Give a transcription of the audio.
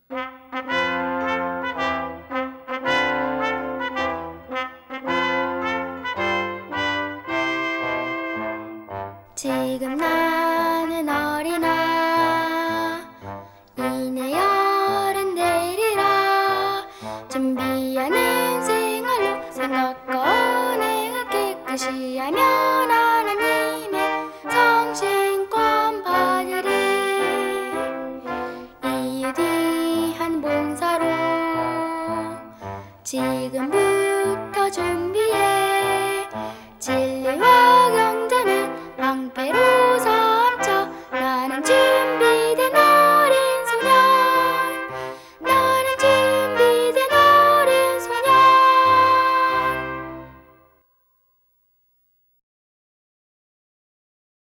지금 나는 어린아 이내 어른 되리라. 준비하는 생활로 생각과 언행을 깨끗이 하면 하나님의 성신권 받으리. 이웃 위한 봉사로 지금부터